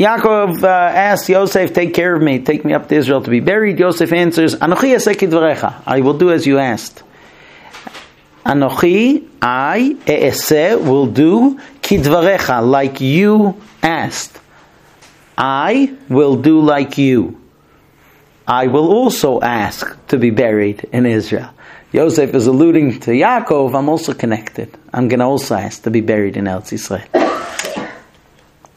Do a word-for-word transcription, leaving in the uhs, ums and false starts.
Yaakov uh, asked Yosef, take care of me, take me up to Israel to be buried. Yosef answers, Anochi aseh kidvarecha, I will do as you asked. Anochi, I, e'eseh, will do kidvarecha, like you asked. I will do like you. I will also ask to be buried in Israel. Yosef is alluding to Yaakov, I'm also connected. I'm going to also ask to be buried in Eretz Yisrael.